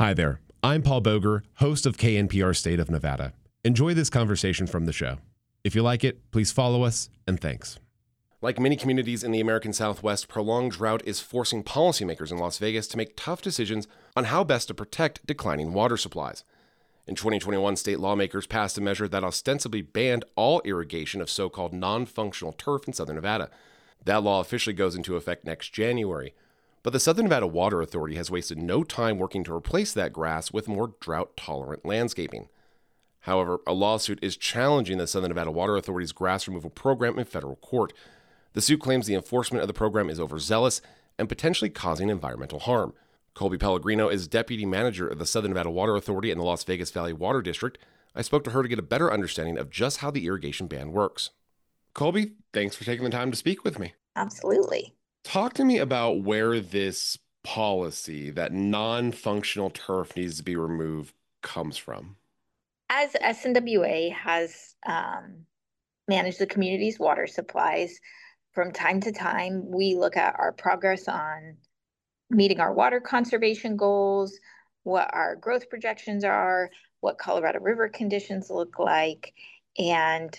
Hi there. I'm Paul Boger, host of KNPR State of Nevada. Enjoy this conversation from the show. If you like it, please follow us, and thanks. Like many communities in the American Southwest, prolonged drought is forcing policymakers in Las Vegas to make tough decisions on how best to protect declining water supplies. In 2021, state lawmakers passed a measure that ostensibly banned all irrigation of so-called non-functional turf in Southern Nevada. That law officially goes into effect next January. But the Southern Nevada Water Authority has wasted no time working to replace that grass with more drought-tolerant landscaping. However, a lawsuit is challenging the Southern Nevada Water Authority's grass removal program in federal court. The suit claims the enforcement of the program is overzealous and potentially causing environmental harm. Colby Pellegrino is deputy manager of the Southern Nevada Water Authority in the Las Vegas Valley Water District. I spoke to her to get a better understanding of just how the irrigation ban works. Colby, thanks for taking the time to speak with me. Absolutely. Talk to me about where this policy that non-functional turf needs to be removed comes from. As SNWA has managed the community's water supplies, from time to time, we look at our progress on meeting our water conservation goals, what our growth projections are, what Colorado River conditions look like, and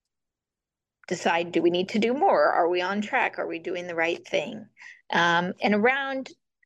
decide, do we need to do more? Are we on track? Are we doing the right thing? And around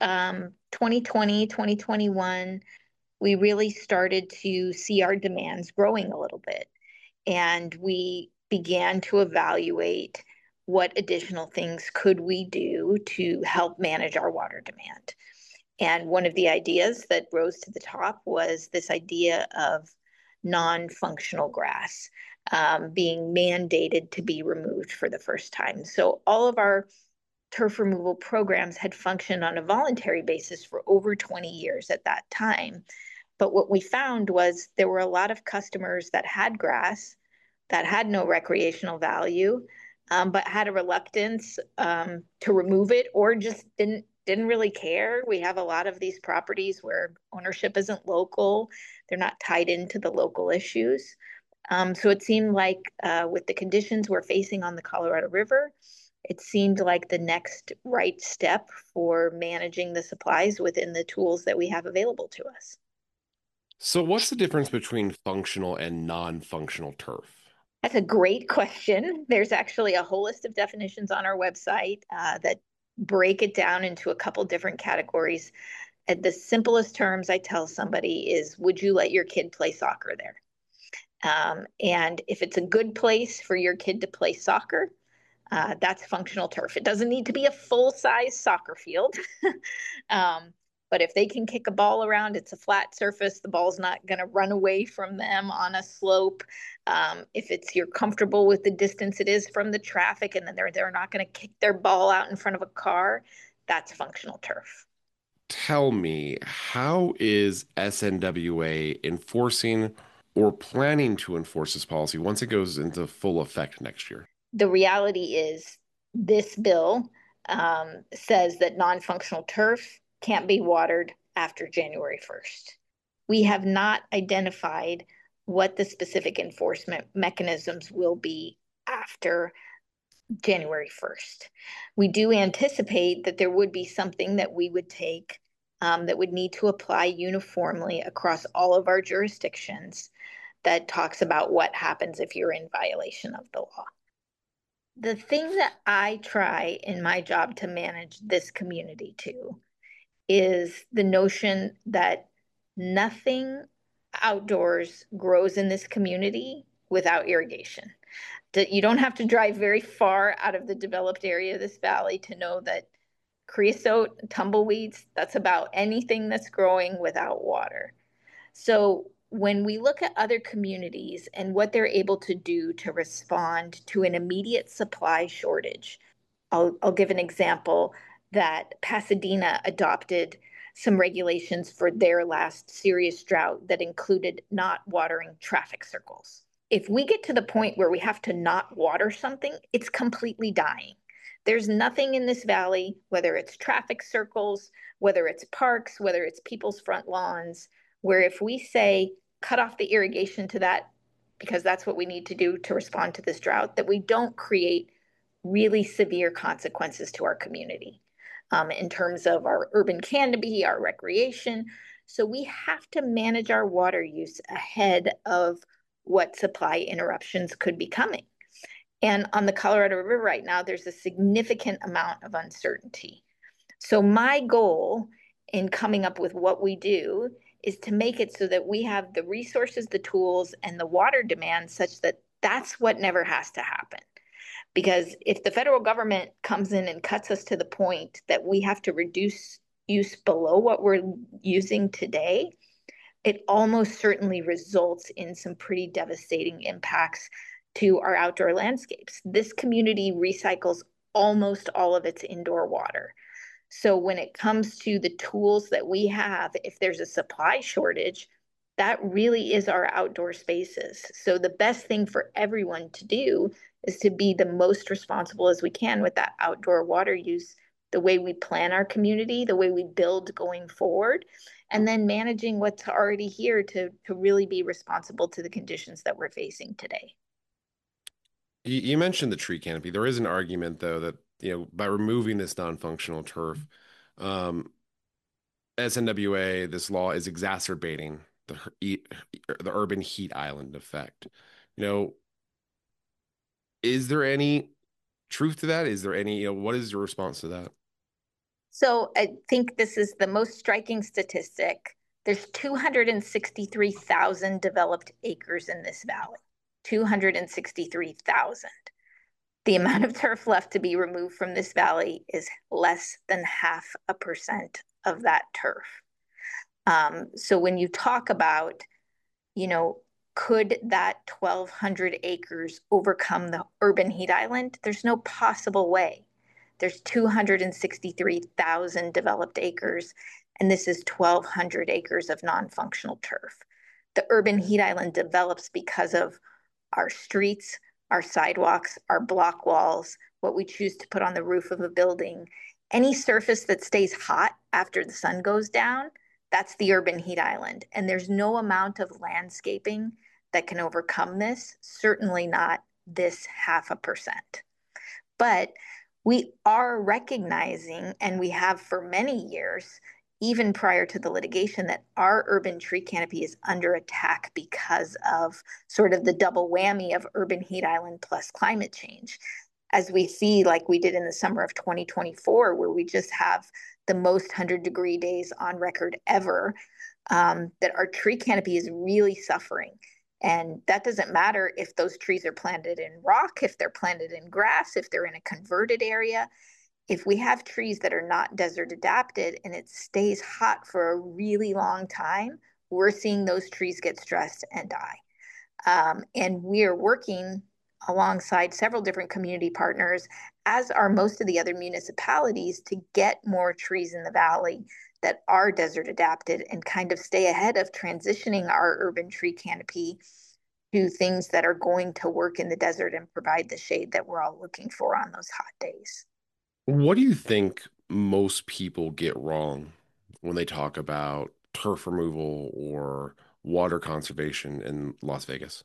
2020, 2021, we really started to see our demands growing a little bit. And we began to evaluate what additional things could we do to help manage our water demand. And one of the ideas that rose to the top was this idea of non-functional grass being mandated to be removed for the first time. So all of our turf removal programs had functioned on a voluntary basis for over 20 years at that time. But what we found was there were a lot of customers that had grass that had no recreational value, but had a reluctance to remove it or just didn't really care. We have a lot of these properties where ownership isn't local. They're not tied into the local issues. So it seemed like with the conditions we're facing on the Colorado River, it seemed like the next right step for managing the supplies within the tools that we have available to us. So what's the difference between functional and non-functional turf? That's a great question. There's actually a whole list of definitions on our website that break it down into a couple different categories. At the simplest terms I tell somebody is, would you let your kid play soccer there? And if it's a good place for your kid to play soccer, that's functional turf. It doesn't need to be a full-size soccer field. But if they can kick a ball around, it's a flat surface. The ball's not going to run away from them on a slope. If you're comfortable with the distance it is from the traffic, and then they're not going to kick their ball out in front of a car, that's functional turf. Tell me, how is SNWA enforcing or planning to enforce this policy once it goes into full effect next year? The reality is this bill says that non-functional turf can't be watered after January 1st. We have not identified what the specific enforcement mechanisms will be after January 1st. We do anticipate that there would be something that we would take that would need to apply uniformly across all of our jurisdictions that talks about what happens if you're in violation of the law. The thing that I try in my job to manage this community to is the notion that nothing outdoors grows in this community without irrigation. You don't have to drive very far out of the developed area of this valley to know that creosote, tumbleweeds, that's about anything that's growing without water. So when we look at other communities and what they're able to do to respond to an immediate supply shortage, I'll give an example that Pasadena adopted some regulations for their last serious drought that included not watering traffic circles. If we get to the point where we have to not water something, it's completely dying. There's nothing in this valley, whether it's traffic circles, whether it's parks, whether it's people's front lawns, where if we say cut off the irrigation to that, because that's what we need to do to respond to this drought, that we don't create really severe consequences to our community in terms of our urban canopy, our recreation, So we have to manage our water use ahead of what supply interruptions could be coming. And on the Colorado River right now, there's a significant amount of uncertainty. So my goal in coming up with what we do is to make it so that we have the resources, the tools, and the water demand such that that's what never has to happen. Because if the federal government comes in and cuts us to the point that we have to reduce use below what we're using today, it almost certainly results in some pretty devastating impacts to our outdoor landscapes. This community recycles almost all of its indoor water. So when it comes to the tools that we have, if there's a supply shortage, that really is our outdoor spaces. So the best thing for everyone to do is to be the most responsible as we can with that outdoor water use, the way we plan our community, the way we build going forward, and then managing what's already here to really be responsible to the conditions that we're facing today. You mentioned the tree canopy. There is an argument, though, that by removing this non-functional turf, SNWA, this law is exacerbating the urban heat island effect. Is there any truth to that? Is there any, what is your response to that? So I think this is the most striking statistic. There's 263,000 developed acres in this valley. 263,000. The amount of turf left to be removed from this valley is less than 0.5% of that turf. So when you talk about, could that 1,200 acres overcome the urban heat island? There's no possible way. There's 263,000 developed acres, and this is 1,200 acres of non-functional turf. The urban heat island develops because of our streets, our sidewalks, our block walls, what we choose to put on the roof of a building. Any surface that stays hot after the sun goes down, that's the urban heat island. And there's no amount of landscaping that can overcome this, certainly not this 0.5%. But we are recognizing, and we have for many years, even prior to the litigation, that our urban tree canopy is under attack because of sort of the double whammy of urban heat island plus climate change. As we see, like we did in the summer of 2024, where we just have the most 100-degree days on record ever, that our tree canopy is really suffering. And that doesn't matter if those trees are planted in rock, if they're planted in grass, if they're in a converted area. If we have trees that are not desert adapted and it stays hot for a really long time, we're seeing those trees get stressed and die. And we are working alongside several different community partners, as are most of the other municipalities, to get more trees in the valley that are desert adapted and kind of stay ahead of transitioning our urban tree canopy to things that are going to work in the desert and provide the shade that we're all looking for on those hot days. What do you think most people get wrong when they talk about turf removal or water conservation in Las Vegas?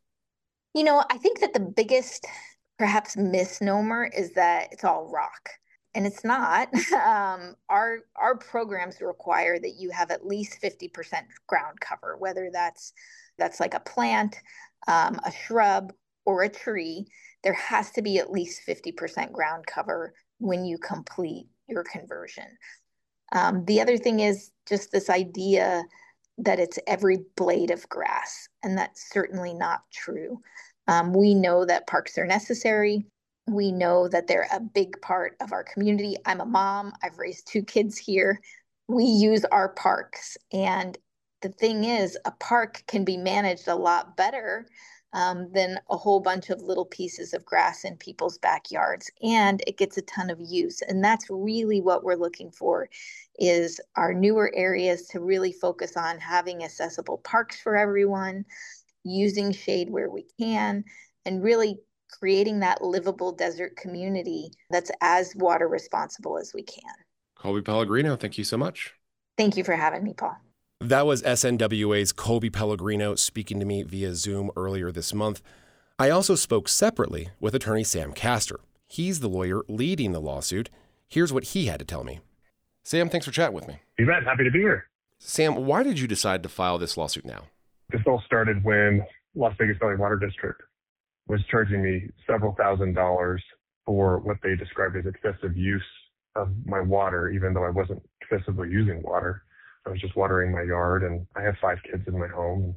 I think that the biggest, perhaps, misnomer is that it's all rock. And it's not. Our programs require that you have at least 50% ground cover, whether that's like a plant, a shrub, or a tree. There has to be at least 50% ground cover when you complete your conversion. The other thing is just this idea that it's every blade of grass, and that's certainly not true. We know that parks are necessary. We know that they're a big part of our community. I'm a mom. I've raised 2 kids here. We use our parks. And the thing is, a park can be managed a lot better than a whole bunch of little pieces of grass in people's backyards. And it gets a ton of use. And that's really what we're looking for, is our newer areas to really focus on having accessible parks for everyone, using shade where we can, and really creating that livable desert community that's as water responsible as we can. Colby Pellegrino, thank you so much. Thank you for having me, Paul. That was SNWA's Colby Pellegrino speaking to me via Zoom earlier this month. I also spoke separately with attorney Sam Castor. He's the lawyer leading the lawsuit. Here's what he had to tell me. Sam, thanks for chatting with me. You bet. Happy to be here. Sam, why did you decide to file this lawsuit now? This all started when Las Vegas Valley Water District was charging me several $1,000s for what they described as excessive use of my water, even though I wasn't excessively using water. I was just watering my yard, and I have 5 kids in my home.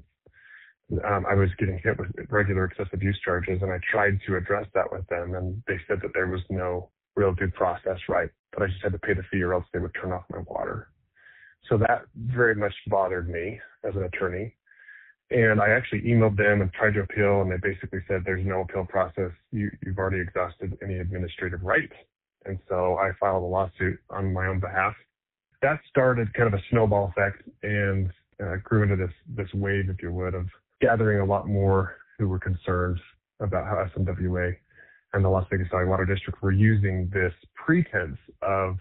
I was getting hit with regular excessive use charges, and I tried to address that with them, and they said that there was no real due process right, that I just had to pay the fee or else they would turn off my water. So that very much bothered me as an attorney. And I actually emailed them and tried to appeal, and they basically said there's no appeal process. You've already exhausted any administrative rights. And so I filed a lawsuit on my own behalf. That started kind of a snowball effect and grew into this wave, if you would, of gathering a lot more who were concerned about how SMWA and the Las Vegas Valley Water District were using this pretense of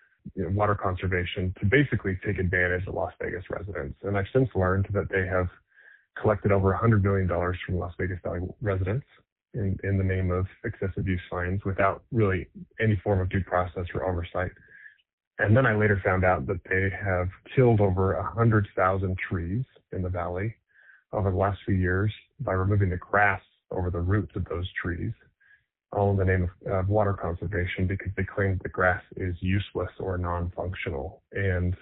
water conservation to basically take advantage of Las Vegas residents. And I've since learned that they have collected over $100 million from Las Vegas Valley residents in the name of excessive use fines without really any form of due process or oversight. And then I later found out that they have killed over 100,000 trees in the valley over the last few years by removing the grass over the roots of those trees, all in the name of water conservation, because they claim the grass is useless or non-functional. And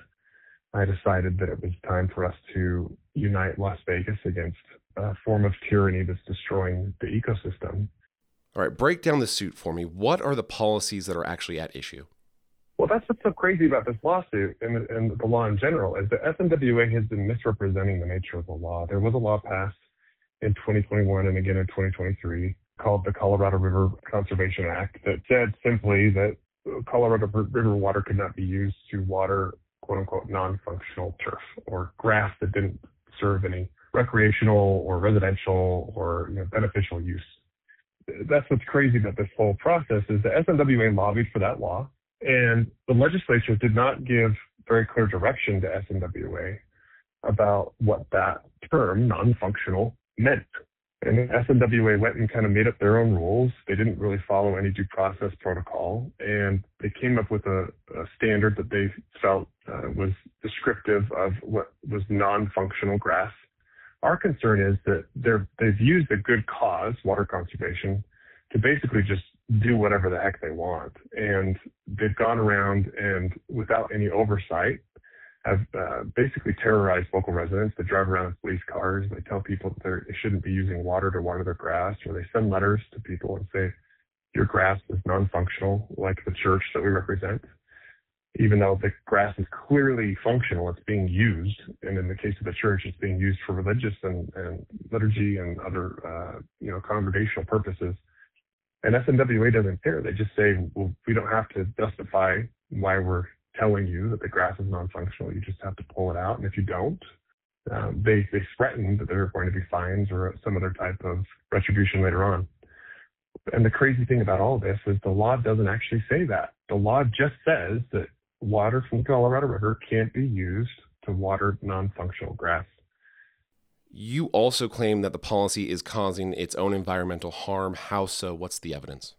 I decided that it was time for us to unite Las Vegas against a form of tyranny that's destroying the ecosystem. All right, break down the suit for me. What are the policies that are actually at issue? Well, that's what's so crazy about this lawsuit and the law in general, is that SMWA has been misrepresenting the nature of the law. There was a law passed in 2021 and again in 2023 called the Colorado River Conservation Act that said simply that Colorado River water could not be used to water quote-unquote non-functional turf or grass that didn't serve any recreational or residential or beneficial use. That's what's crazy about this whole process, is the SMWA lobbied for that law, and the legislature did not give very clear direction to SMWA about what that term, non-functional, meant. And SMWA went and kind of made up their own rules. They didn't really follow any due process protocol, and they came up with a standard that they felt was descriptive of what was non-functional grass. Our concern is that they've used a good cause, water conservation, to basically just do whatever the heck they want. And they've gone around and, without any oversight, have basically terrorized local residents. They drive around in police cars. They tell people that they shouldn't be using water to water their grass, or they send letters to people and say, your grass is non-functional, like the church that we represent, even though the grass is clearly functional. It's being used. And in the case of the church, it's being used for religious and liturgy and other congregational purposes. And SMWA doesn't care. They just say, well, we don't have to justify why we're telling you that the grass is non-functional. You just have to pull it out. And if you don't, they threaten that there are going to be fines or some other type of retribution later on. And the crazy thing about all this is the law doesn't actually say that. The law just says that water from the Colorado River can't be used to water non-functional grass. You also claim that the policy is causing its own environmental harm. How so? What's the evidence?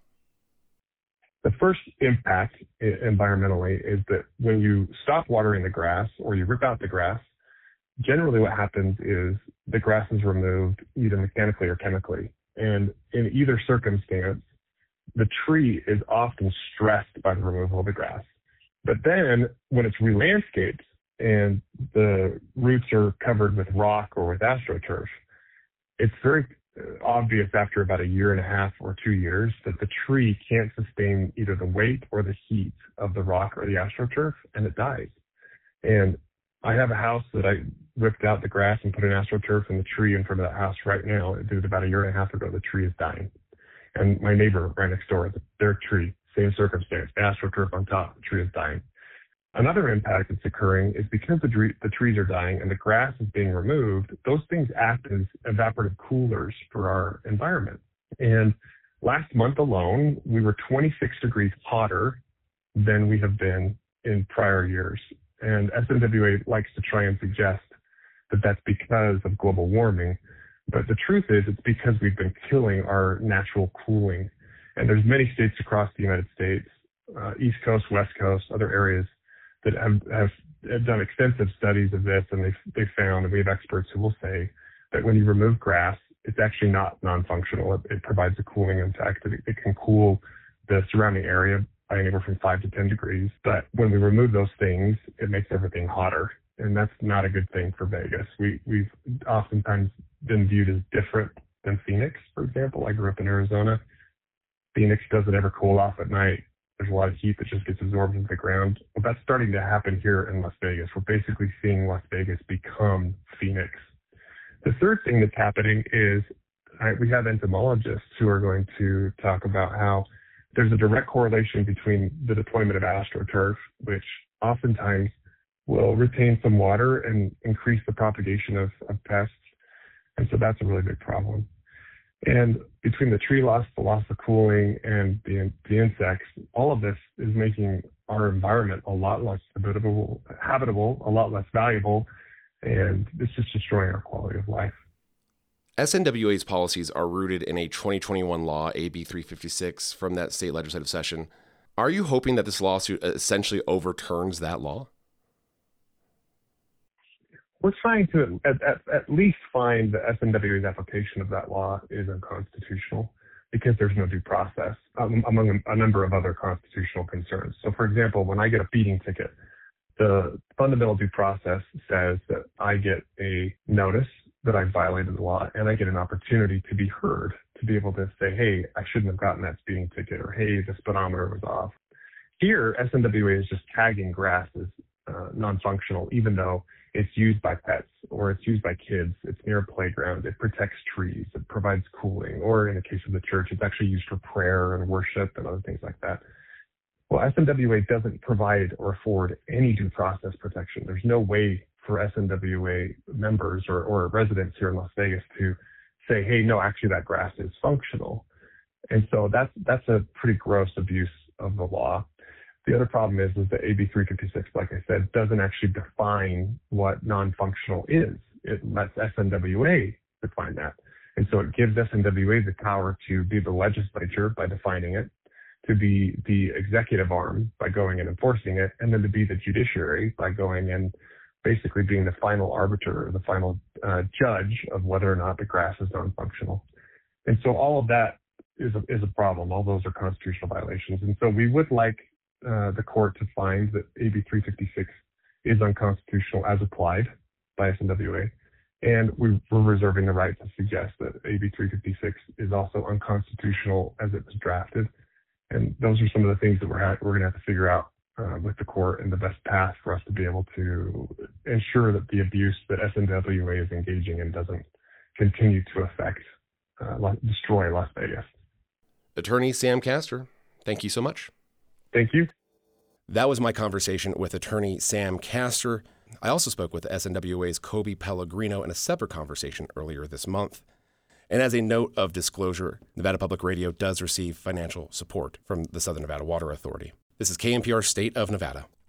The first impact environmentally is that when you stop watering the grass or you rip out the grass, generally what happens is the grass is removed either mechanically or chemically. And in either circumstance, the tree is often stressed by the removal of the grass. But then when it's re-landscaped and the roots are covered with rock or with AstroTurf, it's very obvious after about 1.5 years or 2 years that the tree can't sustain either the weight or the heat of the rock or the AstroTurf, and it dies. And I have a house that I ripped out the grass and put an AstroTurf in the tree in front of that house right now. It did about 1.5 years ago. The tree is dying. And my neighbor right next door, their tree, same circumstance, AstroTurf on top, the tree is dying. Another impact that's occurring is because the trees are dying and the grass is being removed, those things act as evaporative coolers for our environment. And last month alone, we were 26 degrees hotter than we have been in prior years. And SMWA likes to try and suggest that that's because of global warming. But the truth is, it's because we've been killing our natural cooling. And there's many states across the United States, East Coast, West Coast, other areas that have have done extensive studies of this, and they found, and we have experts who will say that when you remove grass, it's actually not non-functional. It provides a cooling effect. It can cool the surrounding area by anywhere from 5 to 10 degrees. But when we remove those things, it makes everything hotter. And that's not a good thing for Vegas. We've oftentimes been viewed as different than Phoenix, for example. I grew up in Arizona. Phoenix doesn't ever cool off at night. There's a lot of heat that just gets absorbed into the ground. Well, that's starting to happen here in Las Vegas. We're basically seeing Las Vegas become Phoenix. The third thing that's happening is we have entomologists who are going to talk about how there's a direct correlation between the deployment of AstroTurf, which oftentimes will retain some water and increase the propagation of pests. And so that's a really big problem. And between the tree loss, the loss of cooling, and the insects, all of this is making our environment a lot less habitable, a lot less valuable, and it's just destroying our quality of life. SNWA's policies are rooted in a 2021 law, AB 356, from that state legislative session. Are you hoping that this lawsuit essentially overturns that law? We're trying to at least find the SNWA's application of that law is unconstitutional because there's no due process, among a number of other constitutional concerns. So, for example, when I get a speeding ticket, the fundamental due process says that I get a notice that I violated the law, and I get an opportunity to be heard, to be able to say, hey, I shouldn't have gotten that speeding ticket, or hey, the speedometer was off. Here, SNWA is just tagging grass as non-functional, even though it's used by pets or it's used by kids. It's near a playground. It protects trees. It provides cooling. Or in the case of the church, it's actually used for prayer and worship and other things like that. Well, SNWA doesn't provide or afford any due process protection. There's no way for SNWA members or residents here in Las Vegas to say, hey, no, actually that grass is functional. And so that's a pretty gross abuse of the law. The other problem is that AB 356, like I said, doesn't actually define what non-functional is. It lets SNWA define that. And so it gives SNWA the power to be the legislature by defining it, to be the executive arm by going and enforcing it, and then to be the judiciary by going and basically being the final arbiter or the final judge of whether or not the grass is non-functional. And so all of that is a problem. All those are constitutional violations. And so we would like the court to find that AB 356 is unconstitutional as applied by SNWA. And we're reserving the right to suggest that AB 356 is also unconstitutional as it was drafted. And those are some of the things that we're going to have to figure out with the court and the best path for us to be able to ensure that the abuse that SNWA is engaging in doesn't continue to destroy Las Vegas. Attorney Sam Castor, thank you so much. Thank you. That was my conversation with attorney Sam Castor. I also spoke with SNWA's Kobe Pellegrino in a separate conversation earlier this month. And as a note of disclosure, Nevada Public Radio does receive financial support from the Southern Nevada Water Authority. This is KNPR State of Nevada.